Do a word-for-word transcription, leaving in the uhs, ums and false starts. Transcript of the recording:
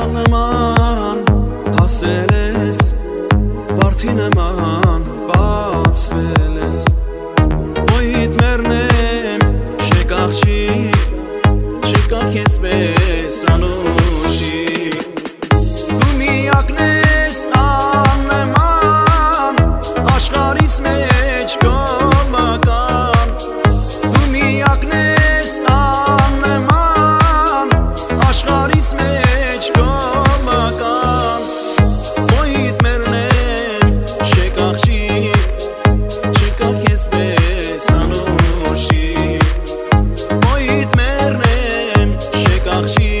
նման հասել ես, վարդի նման բացվել ես, Ոյիդ մերնեմ շեք աղջիկ, չեկակ ես մեզ անուշիկ, դու միակն ես աննման, աշխարհիս մեջ գոմական, դու միակն ես աննման, աշխարհիս մեջ գոմական, Ոյիդ մերնեմ շեք աղջիկ, չեկակ ես մեզ անուշիկ, Ոյիդ մերնեմ շեք աղջիկ